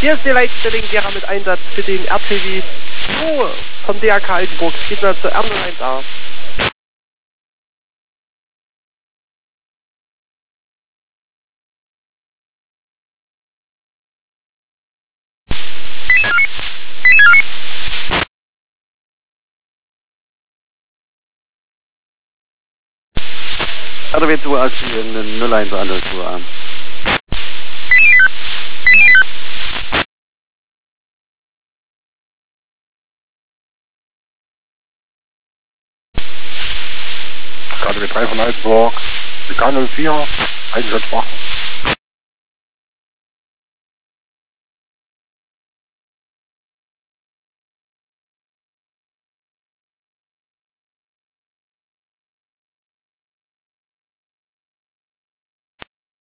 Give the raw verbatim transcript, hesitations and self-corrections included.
Hier ist die Leitstelle Gera mit Einsatz für den R T W zwei vom D R K Altenburg. Geht mal zur R null eins A. R T W zwei aktivieren, null eins A null zwei an. R T W drei von Altenburg, K null vier, Einsatzwachen.